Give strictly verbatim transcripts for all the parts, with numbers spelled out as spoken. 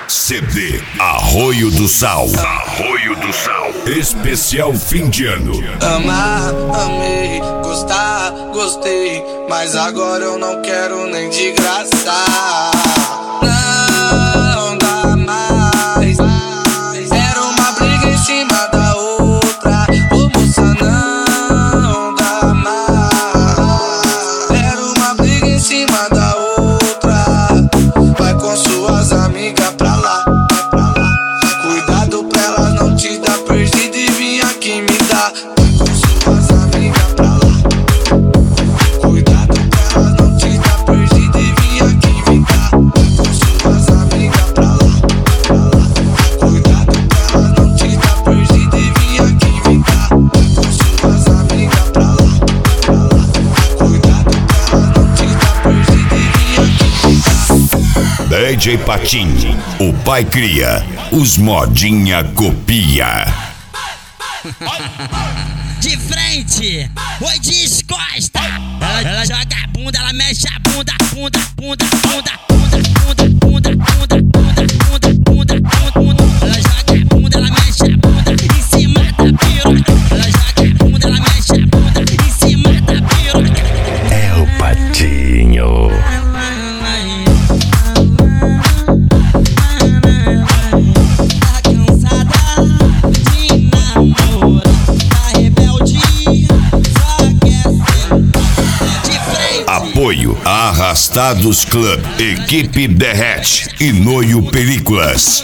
C D Arroio do Sal. Arroio do Sal. Especial fim de ano. Amar, amei, gostar, gostei, mas agora eu não quero nem de graça. Não dá mais. Era uma briga em cima da outra. Ô moça, não dá mais. Era uma briga em cima da outra. Vai com suas amigas pra lá. Cuidado pra elas não te dar perdida e vir aqui me dar. Vai com suas amigas pra lá. Cuidado pra elas não te dar perdida e vir aqui me dar. Vai com suas amigas pra lá, pra lá. Cuidado pra elas não te dar perdida e vir aqui me dar. Vai com suas amigas pra lá, pra lá. Cuidado pra elas não te dar perdida e vir aqui me dar. D J Patinho, o pai cria, os modinha copia. De frente, oi descosta. Ela, ela joga a bunda, ela mexe a bunda, bunda, bunda, bunda, bunda, bunda, bunda, bunda, bunda, bunda, bunda, bunda. Ela joga a bunda, ela mexe a bunda em cima da piroca. Ela joga a bunda, ela mexe a bunda em cima da piroca. É o Patinho. Apoio Arrastados Club, Equipe Derrete e Noio Películas.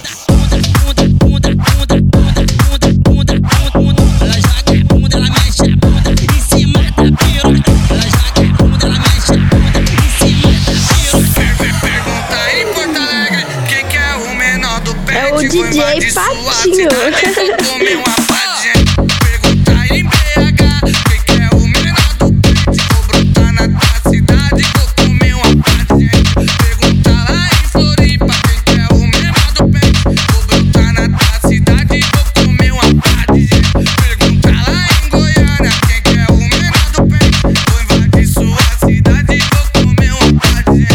Ela joga a bunda, ela mexe a bunda em cima da piroca. Ela joga a bunda, ela mexe a bunda em cima da piroca. Pergunta aí em Porto Alegre, quem que é o menor do pé? É o D J Patinho. Comer uma padinha. Pergunta aí em B H, quem que é o menor do pé? Vou brotar na tua cidade, vou comer uma padinha. Pergunta lá em Floripa, quem que é o menor do pé? Vou brotar na tua cidade, vou comer uma padinha. Pergunta lá em Goiânia, quem que é o menor do pé? Vou invadir sua cidade, vou comer uma padinha.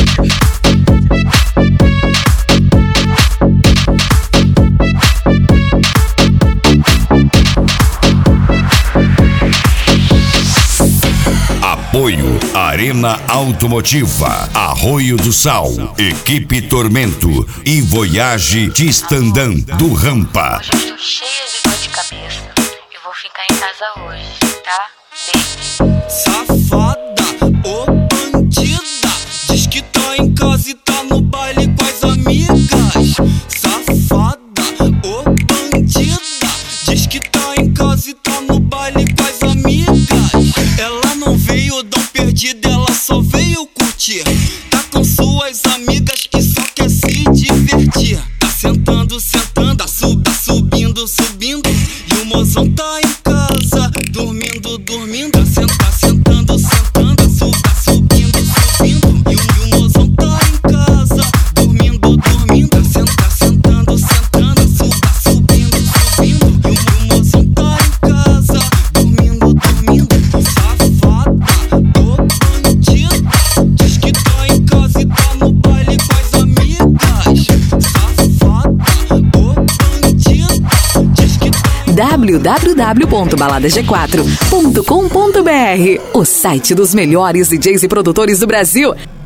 Apoio Arena Automotiva, Arroio do Sal, Equipe Tormento e Voyage Tistandã do Rampa. Hoje eu estou cheia de dor de cabeça e vou ficar em casa hoje, tá? Beijo. Safada, ô bandida, diz que tá em casa e tá no baile com as amigas. Safada, ô bandida, diz que tá em casa e tá no baile com as amigas. Ela não veio dar um perdido, ela só veio curtir. Tá com suas amigas e só quer se divertir. Tá sentando, sentando, tá sub, tá subindo, subindo. E o mozão tá em casa, dormindo, dormindo. Tá sentando, tá sentando, sentando, tá sub, tá subindo, subindo. E o, e o mozão tá em casa, dormindo, dormindo. Tá sentando, tá sentando, sentando, tá sub, tá subindo, subindo. E o, e o mozão tá em casa, dormindo, dormindo. Safada, ô bandida, diz que tá em casa e tá no baile com as amigas. Safada, ô bandida, diz que tá w w w ponto balada g quatro ponto com ponto b r, o site dos melhores D Js e produtores do Brasil.